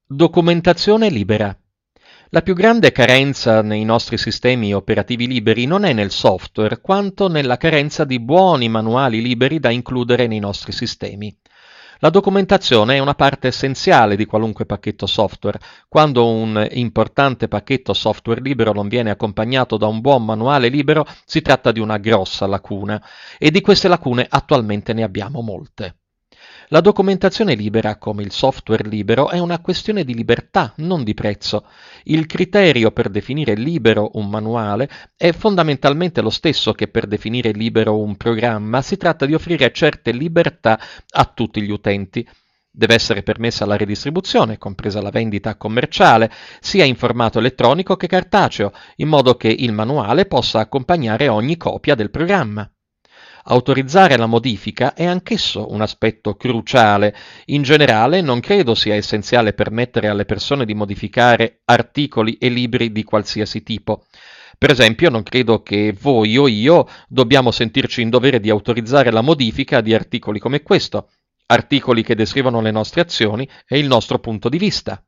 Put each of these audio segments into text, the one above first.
Documentazione libera. La più grande carenza nei nostri sistemi operativi liberi non è nel software, quanto nella carenza di buoni manuali liberi da includere nei nostri sistemi. La documentazione è una parte essenziale di qualunque pacchetto software. Quando un importante pacchetto software libero non viene accompagnato da un buon manuale libero, si tratta di una grossa lacuna, e di queste lacune attualmente ne abbiamo molte. La documentazione libera, come il software libero, è una questione di libertà, non di prezzo. Il criterio per definire libero un manuale è fondamentalmente lo stesso che per definire libero un programma. Si tratta di offrire certe libertà a tutti gli utenti. Deve essere permessa la redistribuzione, compresa la vendita commerciale, sia in formato elettronico che cartaceo, in modo che il manuale possa accompagnare ogni copia del programma. Autorizzare la modifica è anch'esso un aspetto cruciale. In generale non credo sia essenziale permettere alle persone di modificare articoli e libri di qualsiasi tipo. Per esempio, non credo che voi o io dobbiamo sentirci in dovere di autorizzare la modifica di articoli come questo, articoli che descrivono le nostre azioni e il nostro punto di vista.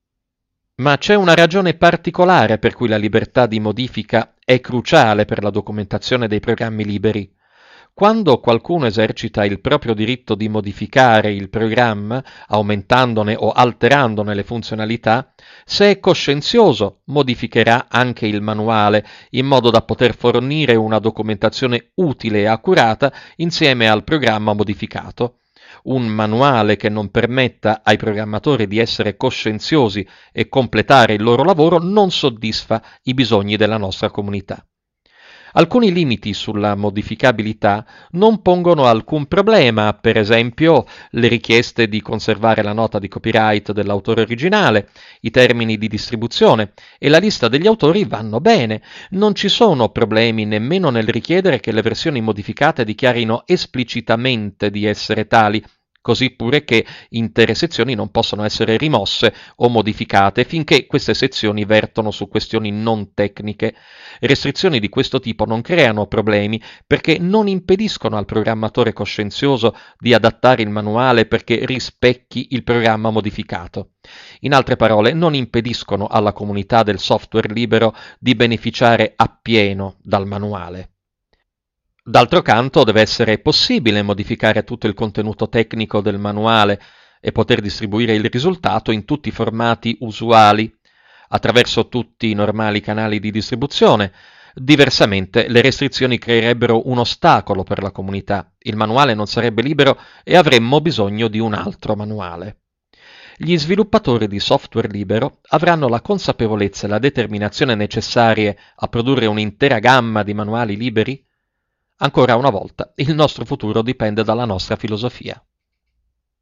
Ma c'è una ragione particolare per cui la libertà di modifica è cruciale per la documentazione dei programmi liberi. Quando qualcuno esercita il proprio diritto di modificare il programma, aumentandone o alterandone le funzionalità, se è coscienzioso, modificherà anche il manuale, in modo da poter fornire una documentazione utile e accurata insieme al programma modificato. Un manuale che non permetta ai programmatori di essere coscienziosi e completare il loro lavoro non soddisfa i bisogni della nostra comunità. Alcuni limiti sulla modificabilità non pongono alcun problema, per esempio le richieste di conservare la nota di copyright dell'autore originale, i termini di distribuzione e la lista degli autori vanno bene. Non ci sono problemi nemmeno nel richiedere che le versioni modificate dichiarino esplicitamente di essere tali, così pure che intere sezioni non possono essere rimosse o modificate finché queste sezioni vertono su questioni non tecniche. Restrizioni di questo tipo non creano problemi perché non impediscono al programmatore coscienzioso di adattare il manuale perché rispecchi il programma modificato. In altre parole, non impediscono alla comunità del software libero di beneficiare appieno dal manuale. D'altro canto deve essere possibile modificare tutto il contenuto tecnico del manuale e poter distribuire il risultato in tutti i formati usuali, attraverso tutti i normali canali di distribuzione. Diversamente le restrizioni creerebbero un ostacolo per la comunità, il manuale non sarebbe libero e avremmo bisogno di un altro manuale. Gli sviluppatori di software libero avranno la consapevolezza e la determinazione necessarie a produrre un'intera gamma di manuali liberi? Ancora una volta, il nostro futuro dipende dalla nostra filosofia.